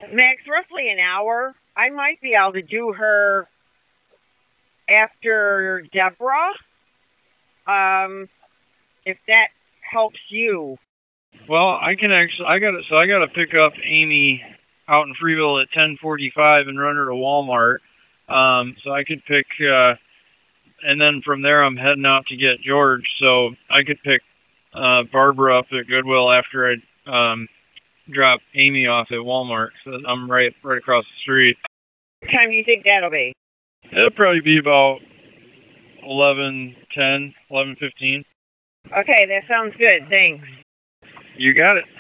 Max, roughly an hour. I might be able to do her after Deborah, if that helps you. Well, I can actually. I got to pick up Amy out in Freeville at 10:45 and run her to Walmart. So I could pick, and then from there I'm heading out to get George. So I could pick Barbara up at Goodwill after I drop Amy off at Walmart. So I'm right across the street. What time do you think that'll be? It'll probably be about 11:10, 11:15. Okay, that sounds good. Thanks. You got it.